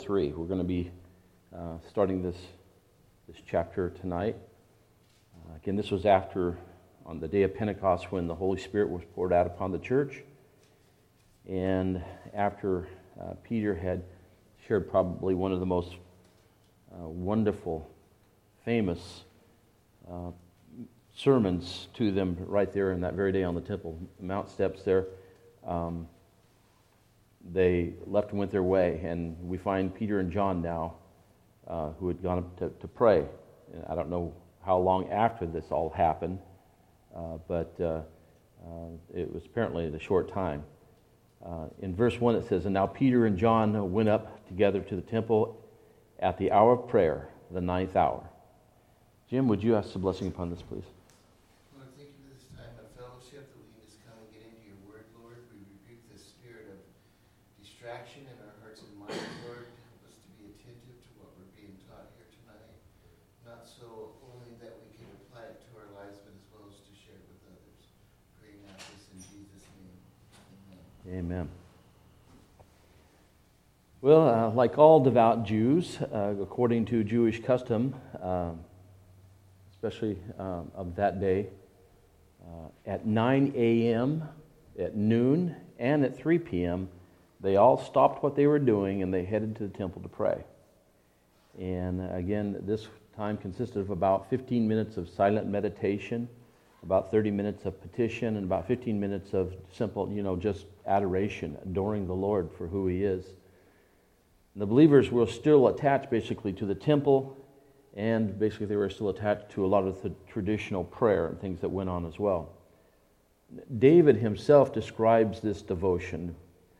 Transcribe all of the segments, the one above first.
3. We're going to be starting this chapter tonight. Again, this was after, on the day of Pentecost, when the Holy Spirit was poured out upon the church. And after Peter had shared probably one of the most wonderful, famous sermons to them right there in that very day on the Temple Mount steps there, they left and went their way, and we find Peter and John now, who had gone up to pray. And I don't know how long after this all happened, but it was apparently a short time. In verse 1 it says, "And now Peter and John went up together to the temple at the hour of prayer, the 9th hour." Jim, would you ask the blessing upon this, please? Lord, thank you for this time of fellowship that we can just come and get into your word, Lord. We rebuke the spirit of distraction in our hearts and minds, Lord. Help us to be attentive to what we're being taught here tonight. Not so only that we can apply it to our lives, but as well as to share it with others. Praying out this in Jesus' name. Amen. Amen. Well, like all devout Jews, according to Jewish custom, especially of that day, at 9 a.m., at noon, and at 3 p.m., they all stopped what they were doing and they headed to the temple to pray. And again, this time consisted of about 15 minutes of silent meditation, about 30 minutes of petition, and about 15 minutes of simple, just adoration, adoring the Lord for who He is. The believers were still attached basically to the temple, and basically they were still attached to a lot of the traditional prayer and things that went on as well. David himself describes this devotion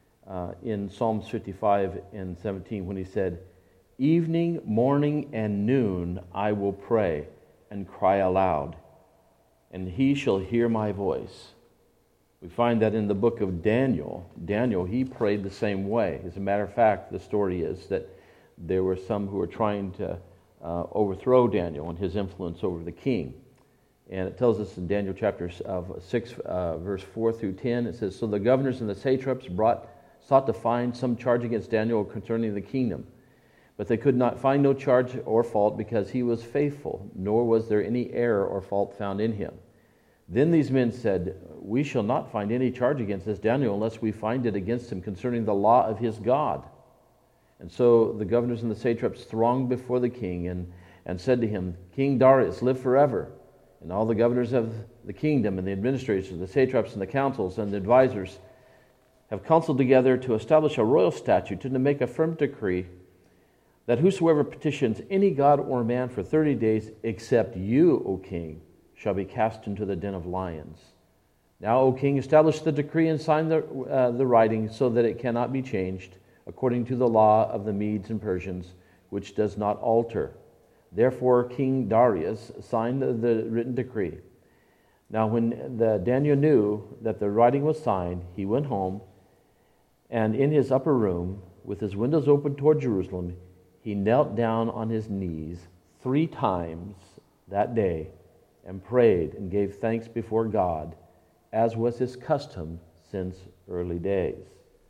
in Psalms 55 and 17 when he said, "Evening, morning, and noon I will pray and cry aloud, and He shall hear my voice." We find that in the book of Daniel, he prayed the same way. As a matter of fact, the story is that there were some who were trying to overthrow Daniel and his influence over the king. And it tells us in Daniel chapter 6, verse 4 through 10, it says, "So the governors and the satraps sought to find some charge against Daniel concerning the kingdom. But they could not find no charge or fault, because he was faithful, nor was there any error or fault found in him. Then these men said, 'We shall not find any charge against this Daniel unless we find it against him concerning the law of his God.' And so the governors and the satraps thronged before the king and said to him, 'King Darius, live forever.' And all the governors of the kingdom and the administrators, the satraps and the councils and the advisors have counseled together to establish a royal statute and to make a firm decree that whosoever petitions any god or man for 30 days, except you, O king, shall be cast into the den of lions. Now, O king, establish the decree and sign the writing so that it cannot be changed, according to the law of the Medes and Persians, which does not alter.' Therefore King Darius signed the written decree. Now when Daniel knew that the writing was signed, he went home, and in his upper room, with his windows open toward Jerusalem, he knelt down on his knees 3 times that day and prayed and gave thanks before God, as was his custom since early days."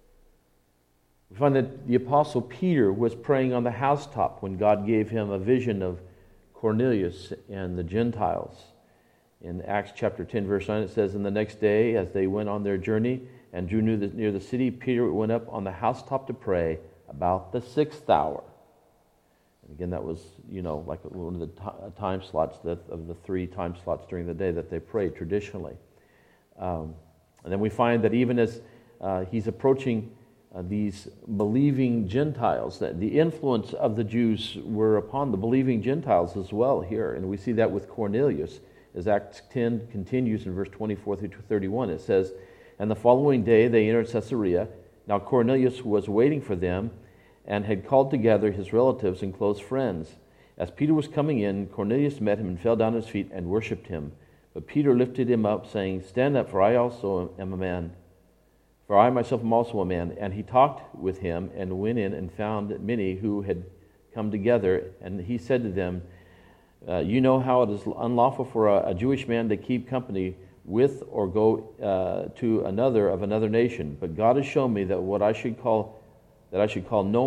We find that the Apostle Peter was praying on the housetop when God gave him a vision of Cornelius and the Gentiles. In Acts chapter 10, verse 9, it says, "And the next day, as they went on their journey and drew near the city, Peter went up on the housetop to pray about the 6th hour." And again, that was, like one of the time slots of the 3 time slots during the day that they prayed traditionally. And then we find that even as he's approaching these believing Gentiles, that the influence of the Jews were upon the believing Gentiles as well here. And we see that with Cornelius. As Acts 10 continues in verse 24 through 31, it says, "And the following day they entered Caesarea. Now Cornelius was waiting for them and had called together his relatives and close friends. As Peter was coming in, Cornelius met him and fell down at his feet and worshipped him. But Peter lifted him up, saying, 'Stand up, for I also am a man. For I myself am also a man.' And he talked with him and went in and found many who had come together. And he said to them, 'You know how it is unlawful for a Jewish man to keep company with or go to another of another nation. But God has shown me that what I should call that I should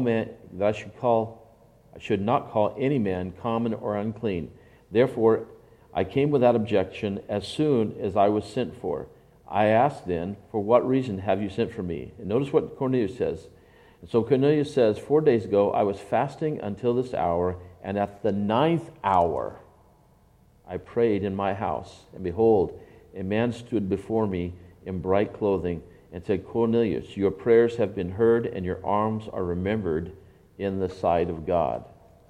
not call any man common or unclean. Therefore, I came without objection as soon as I was sent for. I asked then, for what reason have you sent for me? And notice what Cornelius says. And so Cornelius says, 4 days ago I was fasting until this hour, and at the 9th hour I prayed in my house. And behold, a man stood before me in bright clothing and said, Cornelius, your prayers have been heard, and your alms are remembered in the sight of God.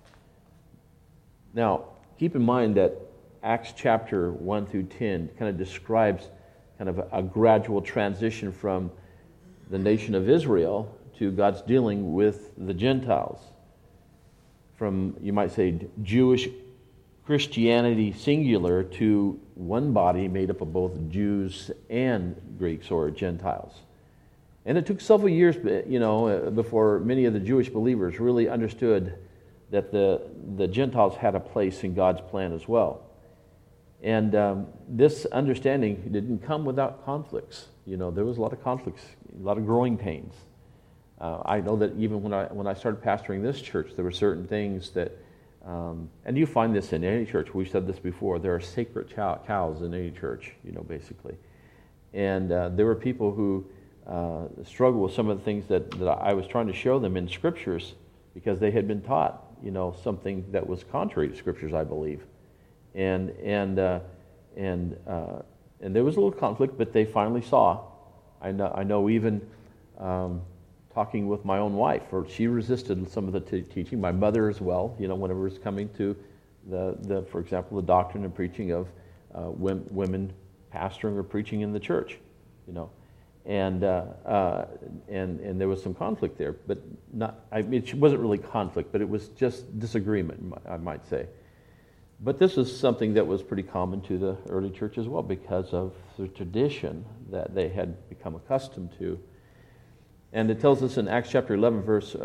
Now, keep in mind that Acts chapter 1 through 10 kind of describes kind of a gradual transition from the nation of Israel to God's dealing with the Gentiles. From, you might say, Jewish Christianity singular to one body made up of both Jews and Greeks or Gentiles. And it took several years, before many of the Jewish believers really understood that the Gentiles had a place in God's plan as well. And this understanding didn't come without conflicts. There was a lot of conflicts, a lot of growing pains. I know that even when I started pastoring this church, there were certain things that, and you find this in any church. We've said this before. There are sacred cows in any church, basically. And there were people who struggled with some of the things that I was trying to show them in scriptures because they had been taught, something that was contrary to scriptures, I believe. And there was a little conflict, but they finally saw. I know even talking with my own wife, or she resisted some of the teaching. My mother as well. Whenever it's coming to for example, the doctrine and preaching of women pastoring or preaching in the church. And there was some conflict there, but it wasn't really conflict, but it was just disagreement, I might say. But this is something that was pretty common to the early church as well because of the tradition that they had become accustomed to. And it tells us in Acts chapter 11, verse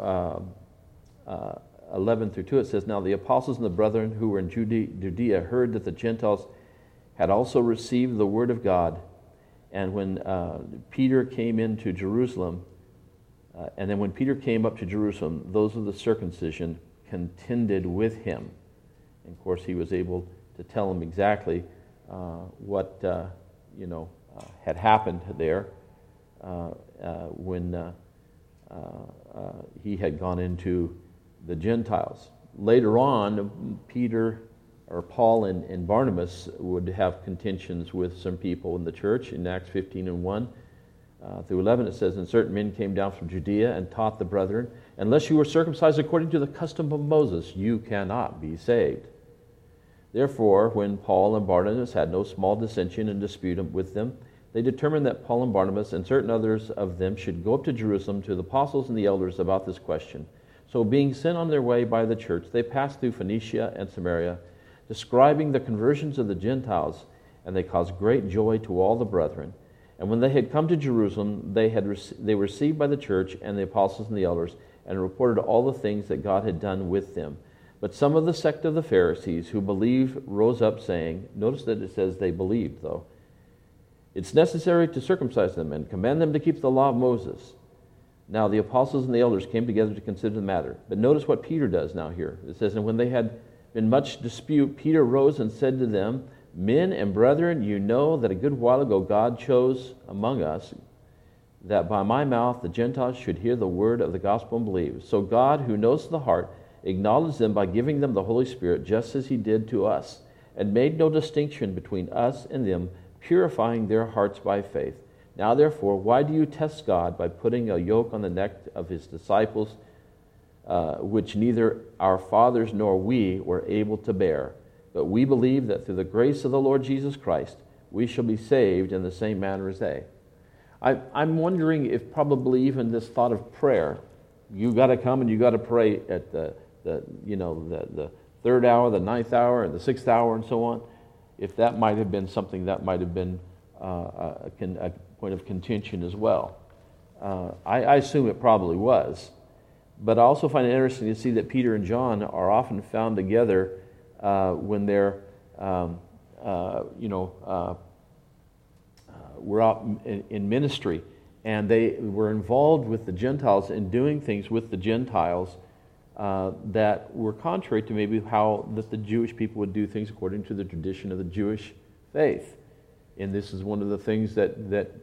11 through 2, it says, Now the apostles and the brethren who were in Judea heard that the Gentiles had also received the word of God. And when Peter came into Jerusalem, and then when Peter came up to Jerusalem, those of the circumcision contended with him. And of course, he was able to tell them exactly what had happened there when he had gone into the Gentiles. Later on, Peter or Paul and Barnabas would have contentions with some people in the church. In Acts 15 and 1 through 11, it says, And certain men came down from Judea and taught the brethren, Unless you were circumcised according to the custom of Moses, you cannot be saved. Therefore, when Paul and Barnabas had no small dissension and dispute with them, they determined that Paul and Barnabas and certain others of them should go up to Jerusalem to the apostles and the elders about this question. So being sent on their way by the church, they passed through Phoenicia and Samaria, describing the conversions of the Gentiles, and they caused great joy to all the brethren. And when they had come to Jerusalem, they were received by the church and the apostles and the elders, and reported all the things that God had done with them. But some of the sect of the Pharisees who believed rose up, saying, notice that it says they believed, though, It's necessary to circumcise them and command them to keep the law of Moses. Now the apostles and the elders came together to consider the matter. But notice what Peter does now here. It says, And when they had been much dispute, Peter rose and said to them, Men and brethren, you know that a good while ago God chose among us that by my mouth the Gentiles should hear the word of the gospel and believe. So God, who knows the heart, acknowledged them by giving them the Holy Spirit, just as he did to us, and made no distinction between us and them, purifying their hearts by faith. Now therefore, why do you test God by putting a yoke on the neck of his disciples, which neither our fathers nor we were able to bear? But we believe that through the grace of the Lord Jesus Christ, we shall be saved in the same manner as they. I'm wondering if probably even this thought of prayer, you got to come and you got to pray at the third hour, the ninth hour, and the sixth hour, and so on. If that might have been something that might have been a point of contention as well. I assume it probably was. But I also find it interesting to see that Peter and John are often found together when they're, we're out in ministry. and they were involved with the Gentiles in doing things with the Gentiles that were contrary to maybe how that the Jewish people would do things according to the tradition of the Jewish faith. And this is one of the things that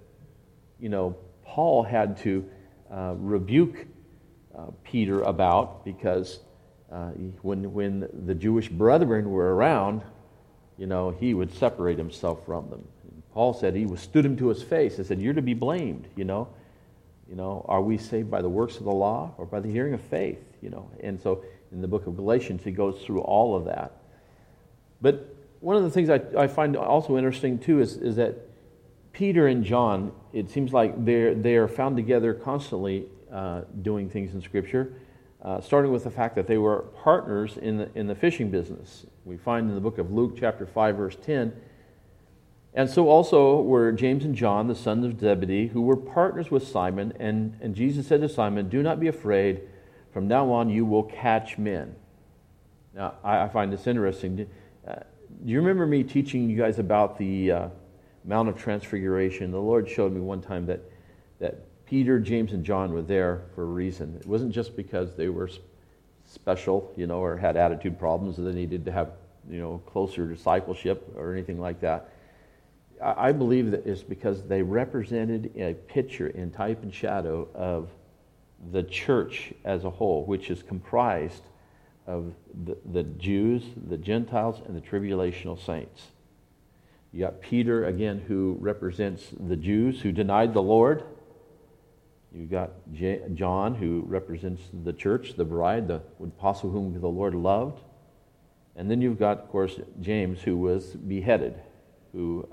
Paul had to rebuke Peter about, because when the Jewish brethren were around, he would separate himself from them. And Paul said he stood him to his face and said, "You're to be blamed. Are we saved by the works of the law or by the hearing of faith?" And so in the book of Galatians, he goes through all of that. But one of the things I find also interesting too is that Peter and John, it seems like they are found together constantly doing things in Scripture, starting with the fact that they were partners in the fishing business. We find in the book of Luke chapter 5 verse 10, "And so also were James and John, the sons of Zebedee, who were partners with Simon. And Jesus said to Simon, 'Do not be afraid. From now on you will catch men.'" Now, I find this interesting. Do you remember me teaching you guys about the Mount of Transfiguration? The Lord showed me one time that Peter, James, and John were there for a reason. It wasn't just because they were special, or had attitude problems, or they needed to have, closer discipleship or anything like that. I believe that it's because they represented a picture in type and shadow of the church as a whole, which is comprised of the Jews, the Gentiles, and the tribulational saints. You got Peter, again, who represents the Jews who denied the Lord. You got John, who represents the church, the bride, the apostle whom the Lord loved. And then you've got, of course, James, who was beheaded, who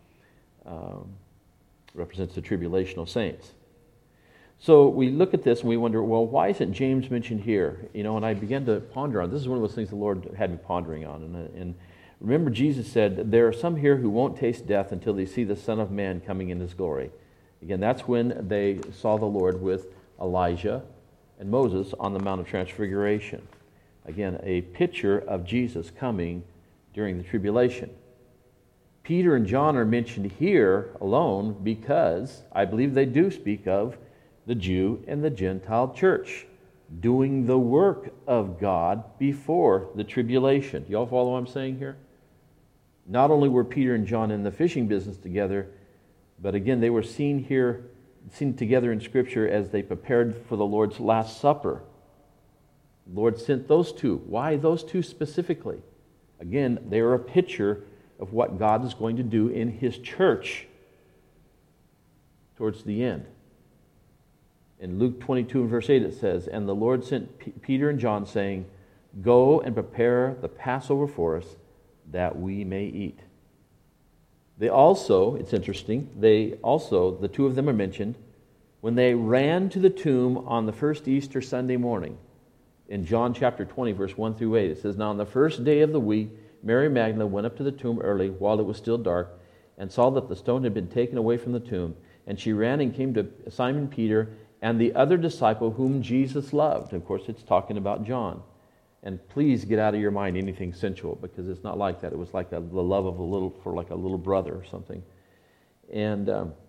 represents the tribulational saints. So we look at this and we wonder, well, why isn't James mentioned here? And I began to ponder on this. Is one of those things the Lord had me pondering on. And remember, Jesus said, "There are some here who won't taste death until they see the Son of Man coming in His glory." Again, that's when they saw the Lord with Elijah and Moses on the Mount of Transfiguration. Again, a picture of Jesus coming during the tribulation. Peter and John are mentioned here alone because I believe they do speak of the Jew and the Gentile church doing the work of God before the tribulation. Do you all follow what I'm saying here? Not only were Peter and John in the fishing business together, but again, they were seen together in Scripture as they prepared for the Lord's Last Supper. The Lord sent those two. Why those two specifically? Again, they are a picture of what God is going to do in His church towards the end. In Luke 22 and verse 8 it says, "And the Lord sent Peter and John, saying, 'Go and prepare the Passover for us, that we may eat.'" They also, it's interesting, the two of them are mentioned when they ran to the tomb on the first Easter Sunday morning. In John chapter 20, verse 1 through 8, it says, "Now on the first day of the week, Mary Magdalene went up to the tomb early while it was still dark and saw that the stone had been taken away from the tomb. And she ran and came to Simon Peter and the other disciple whom Jesus loved." Of course, it's talking about John. And please get out of your mind anything sensual, because it's not like that. It was like the love of a little brother or something. And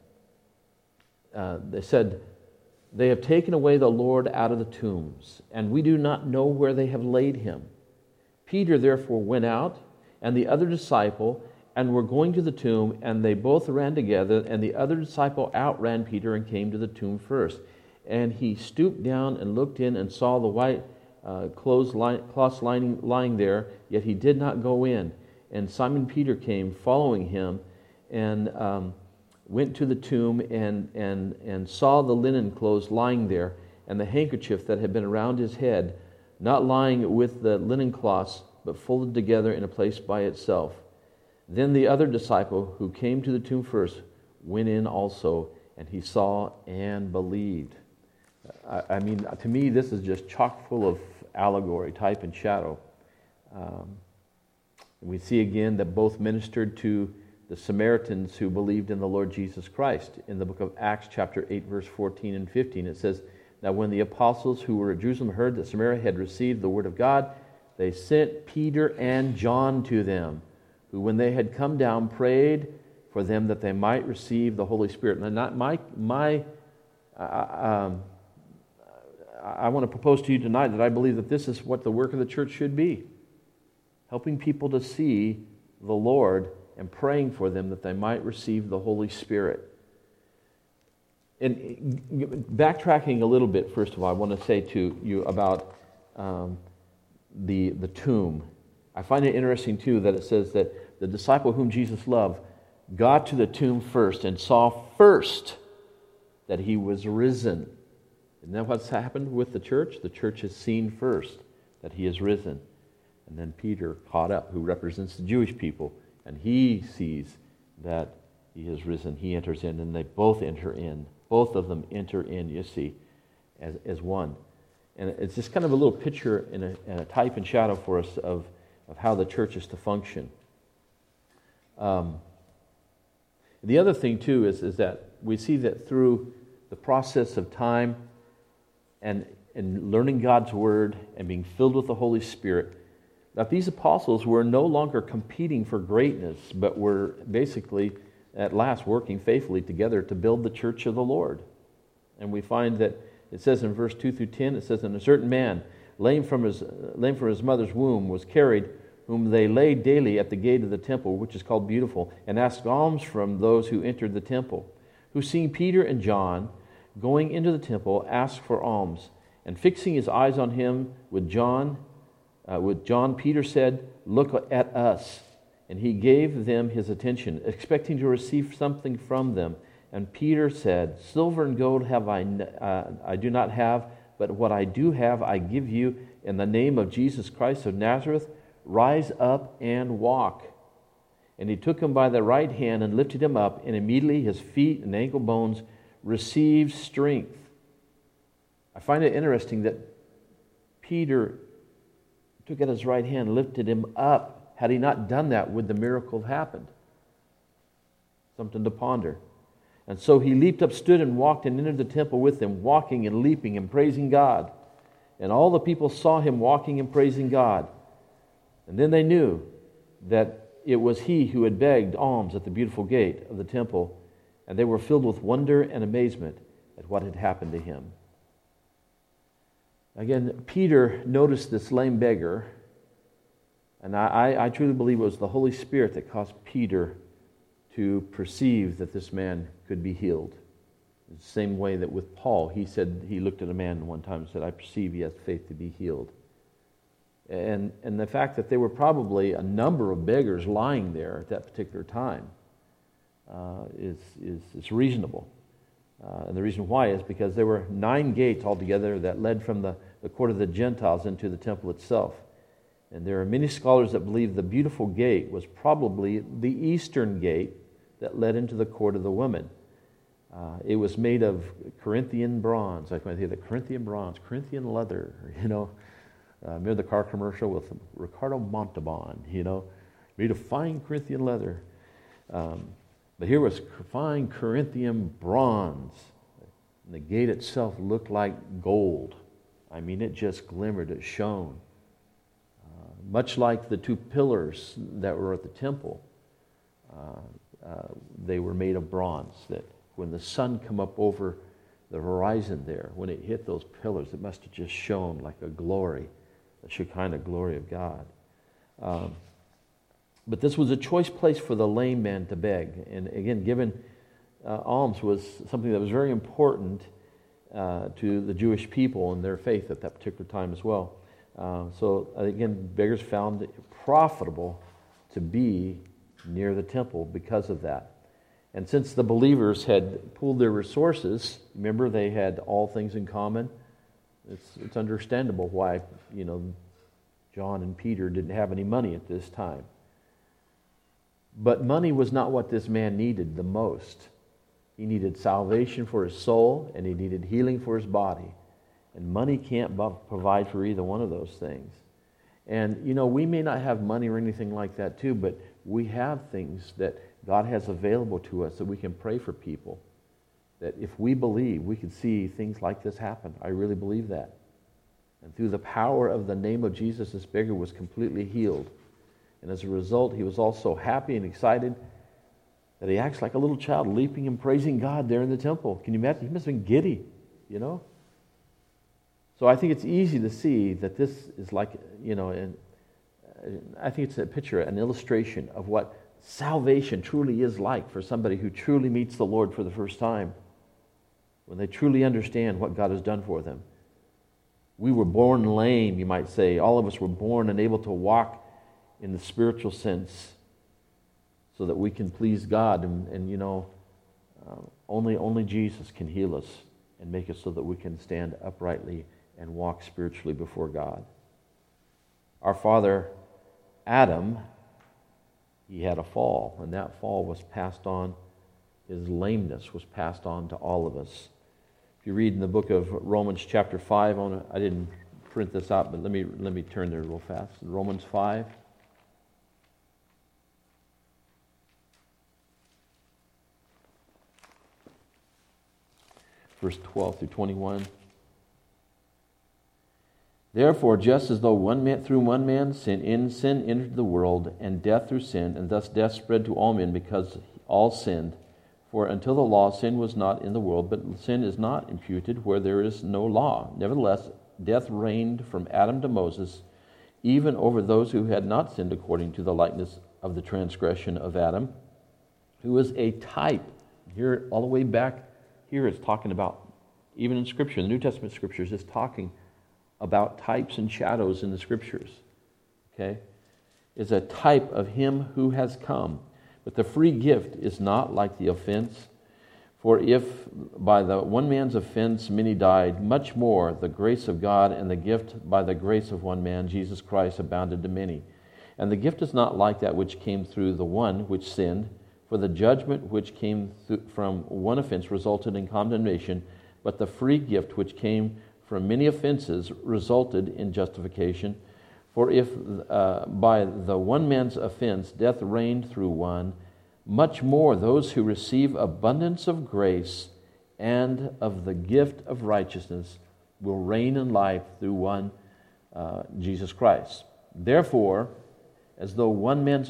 they said, "They have taken away the Lord out of the tombs, and we do not know where they have laid Him." Peter therefore went out, and the other disciple, and were going to the tomb, and they both ran together, and the other disciple outran Peter and came to the tomb first. And he stooped down and looked in and saw the white cloths lying there, yet he did not go in. And Simon Peter came, following him, and went to the tomb and saw the linen clothes lying there, and the handkerchief that had been around his head, not lying with the linen cloths, but folded together in a place by itself. Then the other disciple, who came to the tomb first, went in also, and he saw and believed. I mean, to me, this is just chock full of allegory, type and shadow. We see again that both ministered to the Samaritans who believed in the Lord Jesus Christ. In the book of Acts chapter 8, verse 14 and 15, it says, "Now when the apostles who were at Jerusalem heard that Samaria had received the word of God, they sent Peter and John to them, who when they had come down prayed for them that they might receive the Holy Spirit." Now, not my I want to propose to you tonight that I believe that this is what the work of the church should be. Helping people to see the Lord and praying for them that they might receive the Holy Spirit. And backtracking a little bit, first of all, I want to say to you about the tomb. I find it interesting, too, that it says that the disciple whom Jesus loved got to the tomb first and saw first that he was risen. Isn't that what's happened with the church? The church has seen first that he is risen. And then Peter caught up, who represents the Jewish people, and he sees that he is risen. He enters in, and they both enter in. Both of them enter in, you see, as one. And it's just kind of a little picture and a type and shadow for us of how the church is to function. The other thing, too, is that we see that through the process of time and learning God's Word and being filled with the Holy Spirit, that these apostles were no longer competing for greatness, but were basically, at last, working faithfully together to build the church of the Lord. And we find that it says in verse 2 through 10, it says, "And a certain man, lame from his mother's womb, was carried, whom they laid daily at the gate of the temple, which is called Beautiful, and asked alms from those who entered the temple, who seeing Peter and John going into the temple, asked for alms. And fixing his eyes on him with John, Peter said, 'Look at us.' And he gave them his attention, expecting to receive something from them. And Peter said, 'Silver and gold I do not have, but what I do have I give you. In the name of Jesus Christ of Nazareth, rise up and walk.' And he took him by the right hand and lifted him up, and immediately his feet and ankle bones received strength." I find it interesting that Peter took at his right hand, lifted him up. Had he not done that, would the miracle have happened? Something to ponder. And so he leaped up, stood, and walked, and entered the temple with them, walking and leaping and praising God. And all the people saw him walking and praising God. And then they knew that it was he who had begged alms at the Beautiful gate of the temple, and they were filled with wonder and amazement at what had happened to him. Again, Peter noticed this lame beggar, and I truly believe it was the Holy Spirit that caused Peter to perceive that this man could be healed. The same way that with Paul, he said, he looked at a man one time and said, "I perceive he has faith to be healed." And the fact that there were probably a number of beggars lying there at that particular time is reasonable. And the reason why is because there were 9 gates altogether that led from the court of the Gentiles into the temple itself. And there are many scholars that believe the Beautiful gate was probably the eastern gate that led into the court of the women. It was made of Corinthian bronze. I can hear the Corinthian bronze, Corinthian leather, remember the car commercial with Ricardo Montalban, made of fine Corinthian leather. But here was fine Corinthian bronze. And the gate itself looked like gold. I mean, it just glimmered, it shone. Much like the 2 pillars that were at the temple, they were made of bronze, that when the sun come up over the horizon there, when it hit those pillars, it must have just shone like a glory, the Shekinah glory of God. But this was a choice place for the lame man to beg. And again, giving alms was something that was very important to the Jewish people and their faith at that particular time as well. So again, beggars found it profitable to be near the temple because of that. And since the believers had pooled their resources, remember they had all things in common, it's understandable why, John and Peter didn't have any money at this time. But money was not what this man needed the most. He needed salvation for his soul, and he needed healing for his body. And money can't provide for either one of those things. And, we may not have money or anything like that too, but we have things that God has available to us that we can pray for people. That if we believe, we can see things like this happen. I really believe that. And through the power of the name of Jesus, this beggar was completely healed. And as a result, he was also happy and excited that he acts like a little child, leaping and praising God there in the temple. Can you imagine? He must have been giddy. you know? So I think it's easy to see that this is like, and I think it's a picture, an illustration of what salvation truly is like for somebody who truly meets the Lord for the first time, when they truly understand what God has done for them. We were born lame, you might say. All of us were born unable to walk in the spiritual sense so that we can please God. And only Jesus can heal us and make us so that we can stand uprightly and walk spiritually before God. Our father, Adam, he had a fall, and that fall was passed on. His lameness was passed on to all of us. If you read in the book of Romans chapter 5, I didn't print this out, but let me turn there real fast. Romans 5. Verse 12 through 21. Therefore, just as though through one man sin entered the world, and death through sin, and thus death spread to all men because all sinned. For until the law, sin was not in the world, but sin is not imputed where there is no law. Nevertheless, death reigned from Adam to Moses, even over those who had not sinned according to the likeness of the transgression of Adam, who is a type. Here, all the way back here, it's talking about, even in Scripture, the New Testament Scriptures is talking about types and shadows in the Scriptures. Okay? Is a type of him who has come. But the free gift is not like the offense. For if by the one man's offense many died, much more the grace of God and the gift by the grace of one man, Jesus Christ, abounded to many. And the gift is not like that which came through the one which sinned. For the judgment which came from one offense resulted in condemnation, but the free gift which came from many offenses resulted in justification. For if by the one man's offense death reigned through one, much more those who receive abundance of grace and of the gift of righteousness will reign in life through one, Jesus Christ. Therefore, as through one man's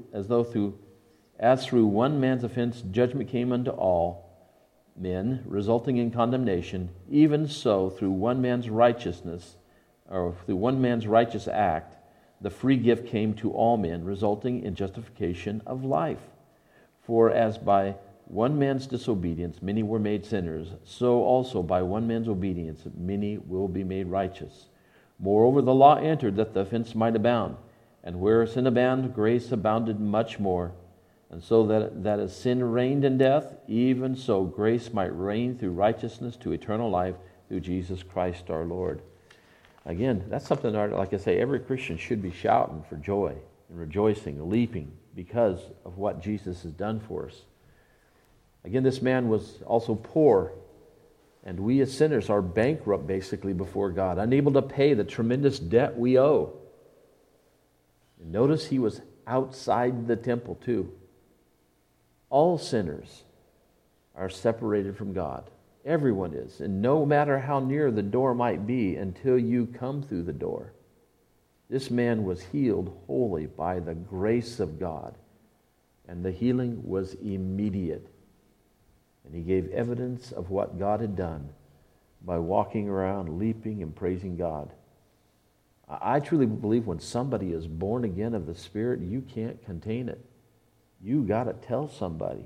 offense judgment came unto all men, resulting in condemnation, even so through one man's righteousness, or through one man's righteous act, the free gift came to all men, resulting in justification of life. For as by one man's disobedience many were made sinners, so also by one man's obedience many will be made righteous. Moreover, the law entered that the offense might abound, and where sin abounded, grace abounded much more. And so that as sin reigned in death, even so grace might reign through righteousness to eternal life through Jesus Christ our Lord. Again, that's something, like I say, every Christian should be shouting for joy and rejoicing and leaping because of what Jesus has done for us. Again, this man was also poor, and we as sinners are bankrupt basically before God, unable to pay the tremendous debt we owe. And notice he was outside the temple too. All sinners are separated from God. Everyone is. And no matter how near the door might be until you come through the door. This man was healed wholly by the grace of God. And the healing was immediate. And he gave evidence of what God had done by walking around, leaping and praising God. I truly believe when somebody is born again of the Spirit, you can't contain it. You got to tell somebody.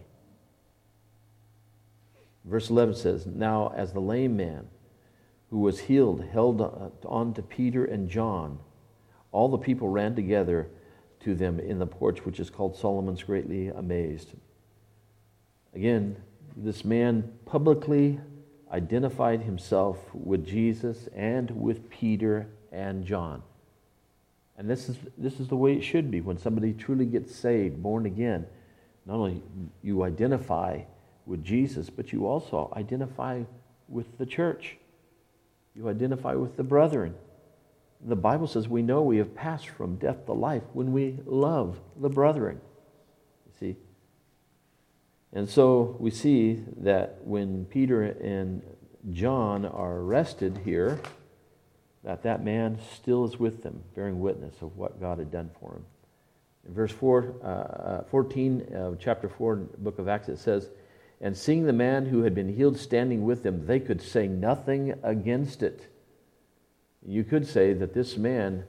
Verse 11 says, Now as the lame man who was healed held on to Peter and John, all the people ran together to them in the porch, which is called Solomon's, greatly amazed. Again, this man publicly identified himself with Jesus and with Peter and John. And this is the way it should be when somebody truly gets saved, born again. Not only you identify with Jesus, but you also identify with the church. You identify with the brethren. The Bible says we know we have passed from death to life when we love the brethren. You see? And so we see that when Peter and John are arrested here, that man still is with them, bearing witness of what God had done for him. In verse 14 of chapter 4, book of Acts, it says, And seeing the man who had been healed standing with them, they could say nothing against it. You could say that this man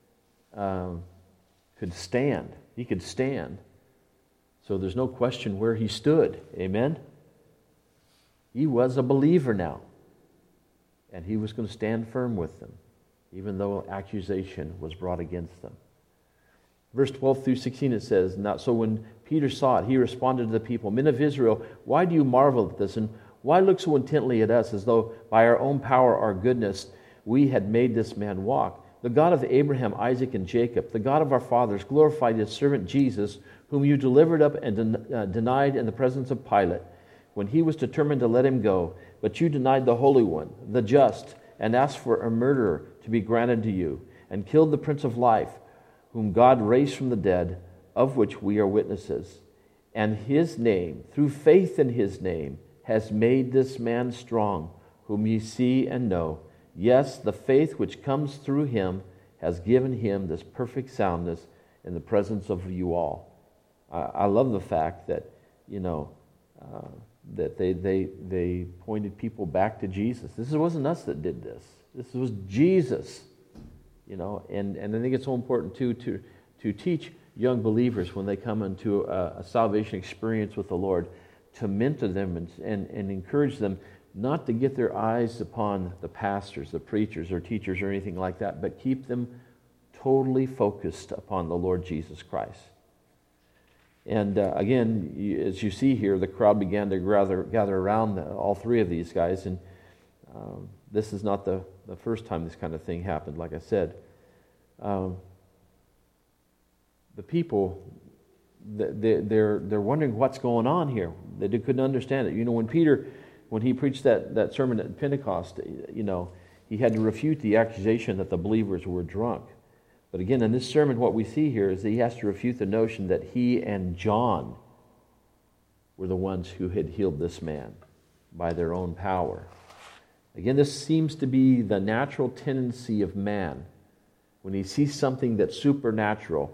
could stand. He could stand. So there's no question where he stood. Amen? He was a believer now. And he was going to stand firm with them, even though accusation was brought against them. Verse 12 through 16 it says, So when Peter saw it, he responded to the people, Men of Israel, why do you marvel at this? And why look so intently at us, as though by our own power or goodness we had made this man walk? The God of Abraham, Isaac, and Jacob, the God of our fathers, glorified his servant Jesus, whom you delivered up and denied in the presence of Pilate, when he was determined to let him go. But you denied the Holy One, the just, and asked for a murderer to be granted to you, and killed the Prince of Life, whom God raised from the dead, of which we are witnesses. And his name, through faith in his name, has made this man strong, whom ye see and know. Yes, the faith which comes through him has given him this perfect soundness in the presence of you all. I love the fact that, that they pointed people back to Jesus. This wasn't us that did this. This was Jesus. And I think it's so important too to teach young believers when they come into a salvation experience with the Lord, to mentor them and encourage them not to get their eyes upon the pastors, the preachers, or teachers, or anything like that, but keep them totally focused upon the Lord Jesus Christ. And again, as you see here, the crowd began to gather around all three of these guys, and this is not the first time this kind of thing happened. Like I said, the people, they're wondering what's going on here. They couldn't understand it. When Peter, when he preached that sermon at Pentecost, he had to refute the accusation that the believers were drunk. But again, in this sermon, what we see here is that he has to refute the notion that he and John were the ones who had healed this man by their own power. Again, this seems to be the natural tendency of man. When he sees something that's supernatural,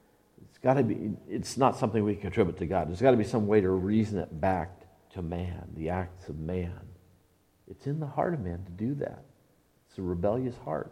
it's not something we can attribute to God. There's got to be some way to reason it back to man, the acts of man. It's in the heart of man to do that. It's a rebellious heart.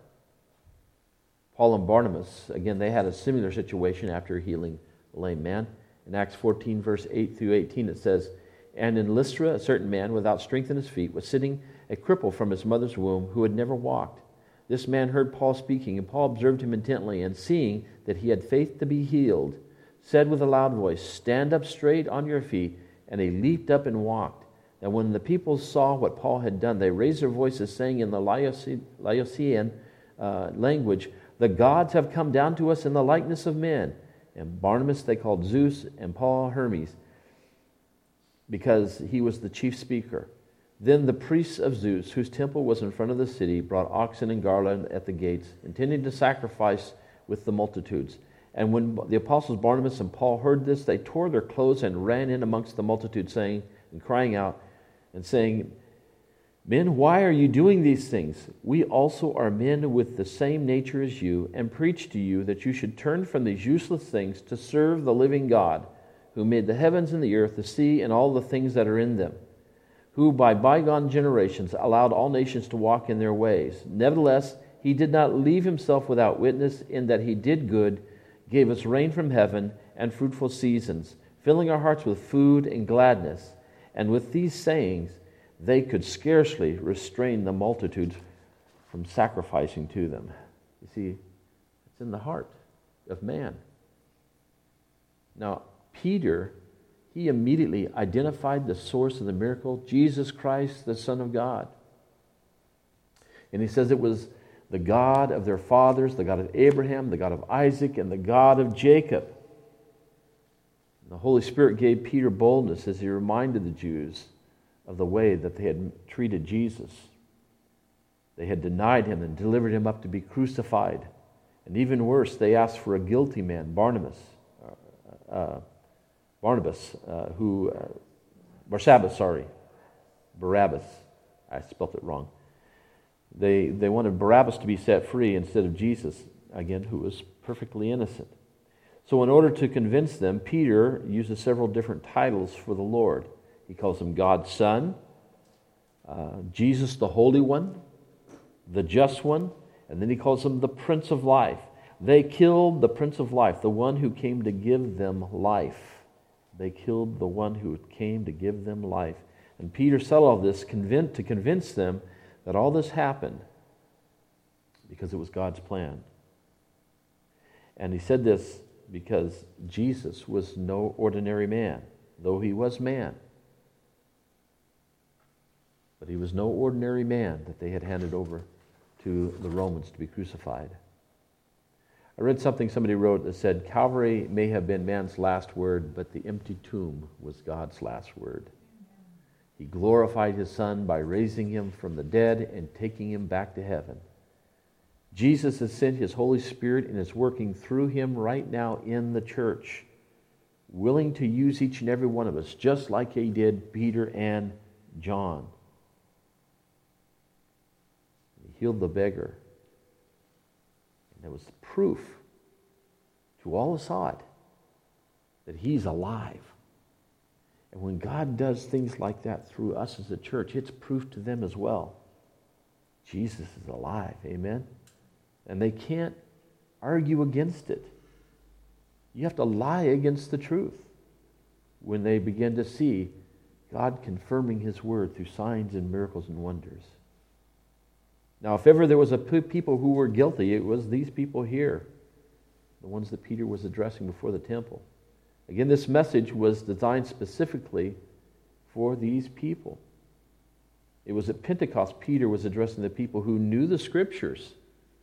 Paul and Barnabas, again, they had a similar situation after healing a lame man. In Acts 14, verse 8 through 18, it says, And in Lystra, a certain man without strength in his feet was sitting, a cripple from his mother's womb, who had never walked. This man heard Paul speaking, and Paul observed him intently, and seeing that he had faith to be healed, said with a loud voice, Stand up straight on your feet. And he leaped up and walked. And when the people saw what Paul had done, they raised their voices, saying in the Laodicean language, The gods have come down to us in the likeness of men. And Barnabas they called Zeus, and Paul Hermes, because he was the chief speaker. Then the priests of Zeus, whose temple was in front of the city, brought oxen and garland at the gates, intending to sacrifice with the multitudes. And when the apostles Barnabas and Paul heard this, they tore their clothes and ran in amongst the multitude, saying and crying out and saying, Men, why are you doing these things? We also are men with the same nature as you, and preach to you that you should turn from these useless things to serve the living God, who made the heavens and the earth, the sea, and all the things that are in them, who by bygone generations allowed all nations to walk in their ways. Nevertheless, he did not leave himself without witness, in that he did good, gave us rain from heaven and fruitful seasons, filling our hearts with food and gladness. And with these sayings, they could scarcely restrain the multitudes from sacrificing to them. You see, it's in the heart of man. Now, Peter, he immediately identified the source of the miracle, Jesus Christ, the Son of God. And he says it was the God of their fathers, the God of Abraham, the God of Isaac, and the God of Jacob. The Holy Spirit gave Peter boldness as he reminded the Jews of the way that they had treated Jesus. They had denied him and delivered him up to be crucified. And even worse, they asked for a guilty man, Barabbas. I spelt it wrong. They wanted Barabbas to be set free instead of Jesus, again, who was perfectly innocent. So in order to convince them, Peter uses several different titles for the Lord. He calls him God's Son, Jesus the Holy One, the Just One, and then he calls him the Prince of Life. They killed the Prince of Life, the one who came to give them life. They killed the one who came to give them life. And Peter said all this to convince them that all this happened because it was God's plan. And he said this because Jesus was no ordinary man, though he was man. But he was no ordinary man that they had handed over to the Romans to be crucified. I read somebody wrote that said, Calvary may have been man's last word, but the empty tomb was God's last word. He glorified his Son by raising him from the dead and taking him back to heaven. Jesus has sent his Holy Spirit and is working through him right now in the church, willing to use each and every one of us, just like he did Peter and John. He healed the beggar. And it was proof to all who saw it that he's alive. And when God does things like that through us as a church, it's proof to them as well. Jesus is alive. Amen? And they can't argue against it. You have to lie against the truth when they begin to see God confirming his word through signs and miracles and wonders. Now, if ever there was a people who were guilty, it was these people here, the ones that Peter was addressing before the temple. Again, this message was designed specifically for these people. It was at Pentecost Peter was addressing the people who knew the Scriptures.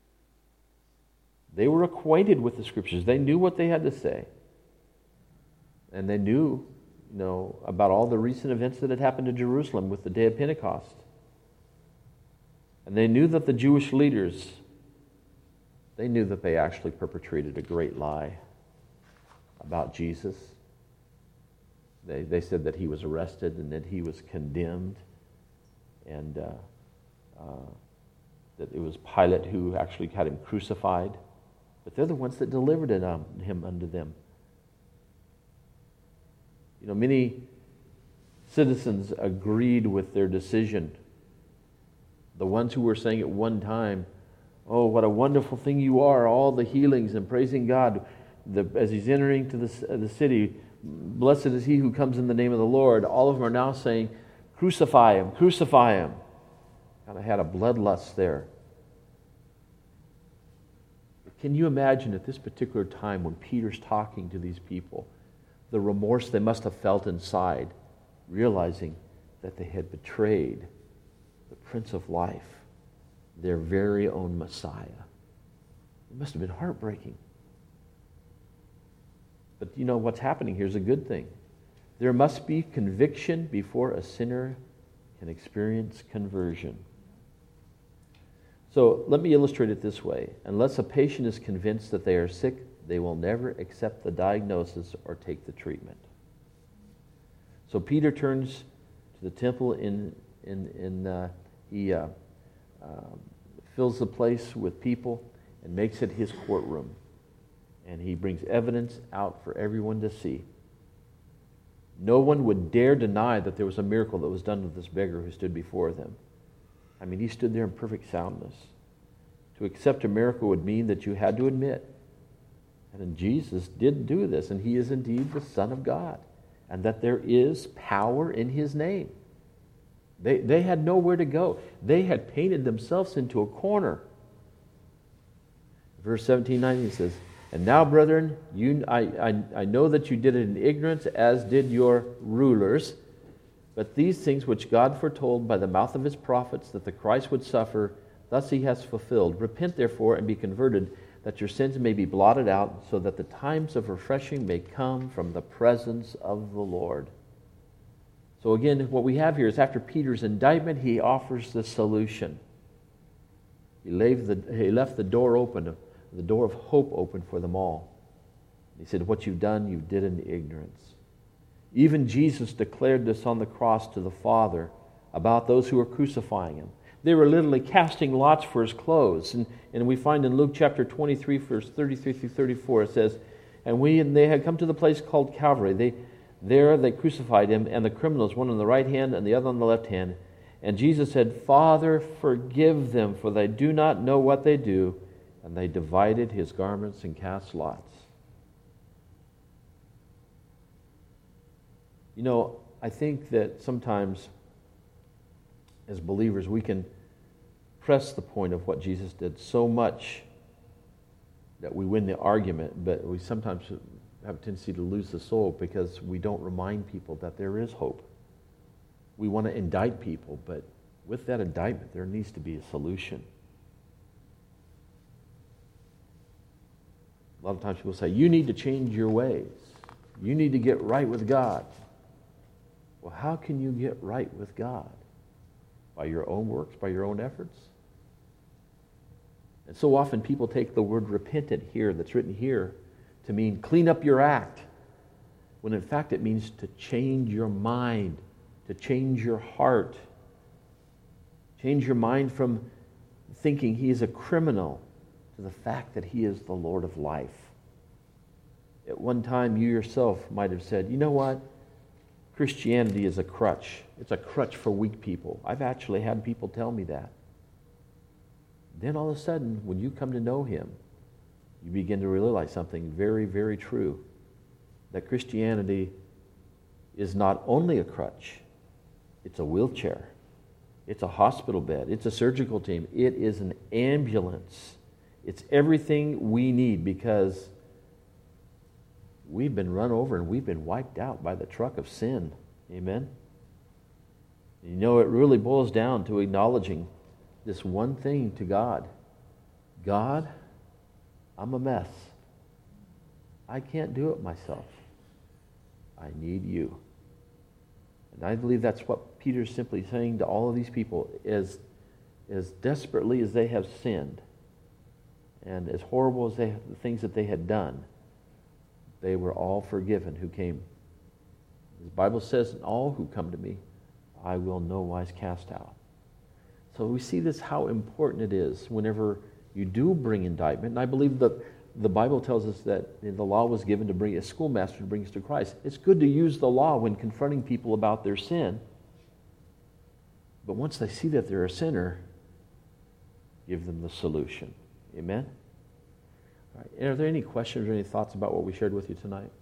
They were acquainted with the Scriptures. They knew what they had to say. And they knew, about all the recent events that had happened in Jerusalem with the day of Pentecost. And they knew that the Jewish leaders, they knew that they actually perpetrated a great lie about Jesus. They said that he was arrested and that he was condemned, and that it was Pilate who actually had him crucified. But they're the ones that delivered him unto them. Many citizens agreed with their decision. The ones who were saying at one time, oh, what a wonderful thing you are, all the healings and praising God as he's entering to the city, blessed is he who comes in the name of the Lord. All of them are now saying, crucify him, crucify him. Kind of had a bloodlust there. Can you imagine at this particular time when Peter's talking to these people, the remorse they must have felt inside, realizing that they had betrayed the Prince of Life, their very own Messiah. It must have been heartbreaking. But what's happening here is a good thing. There must be conviction before a sinner can experience conversion. So let me illustrate it this way. Unless a patient is convinced that they are sick, they will never accept the diagnosis or take the treatment. So Peter turns to the temple he fills the place with people and makes it his courtroom. And he brings evidence out for everyone to see. No one would dare deny that there was a miracle that was done to this beggar who stood before them. I mean, he stood there in perfect soundness. To accept a miracle would mean that you had to admit, and Jesus did do this, and he is indeed the Son of God, and that there is power in his name. They had nowhere to go. They had painted themselves into a corner. Verse 17-19 says, and now, brethren, I know that you did it in ignorance, as did your rulers. But these things which God foretold by the mouth of his prophets, that the Christ would suffer, thus he has fulfilled. Repent, therefore, and be converted, that your sins may be blotted out, so that the times of refreshing may come from the presence of the Lord. So again, what we have here is after Peter's indictment, he offers the solution. He left the door open, the door of hope open for them all. He said, what you've done, you did in ignorance. Even Jesus declared this on the cross to the Father about those who were crucifying him. They were literally casting lots for his clothes. And we find in Luke chapter 23, verse 33 through 34, it says, and when they had come to the place called Calvary, There they crucified him, and the criminals, one on the right hand and the other on the left hand. And Jesus said, Father, forgive them, for they do not know what they do. And they divided his garments and cast lots. You know, I think that sometimes as believers we can press the point of what Jesus did so much that we win the argument, but we sometimes have a tendency to lose the soul because we don't remind people that there is hope. We want to indict people, but with that indictment, there needs to be a solution. A lot of times people say, you need to change your ways. You need to get right with God. Well, how can you get right with God? By your own works, by your own efforts? And so often people take the word repentant here, that's written here, to mean clean up your act, when in fact it means to change your mind, to change your heart. Change your mind from thinking he is a criminal to the fact that he is the Lord of life. At one time you yourself might have said, you know what? Christianity is a crutch. It's a crutch for weak people. I've actually had people tell me that. Then all of a sudden, when you come to know him, you begin to realize something very, very true. That Christianity is not only a crutch, it's a wheelchair. It's a hospital bed. It's a surgical team. It is an ambulance. It's everything we need because we've been run over and we've been wiped out by the truck of sin. Amen? You know, it really boils down to acknowledging this one thing to God. God, I'm a mess. I can't do it myself. I need you. And I believe that's what Peter's simply saying to all of these people, as desperately as they have sinned and as horrible as the things that they had done, they were all forgiven who came. The Bible says, all who come to me, I will no wise cast out. So we see this, how important it is whenever you do bring indictment. And I believe that the Bible tells us that the law was given to bring a schoolmaster to bring us to Christ. It's good to use the law when confronting people about their sin. But once they see that they're a sinner, give them the solution. Amen? All right. Are there any questions or any thoughts about what we shared with you tonight?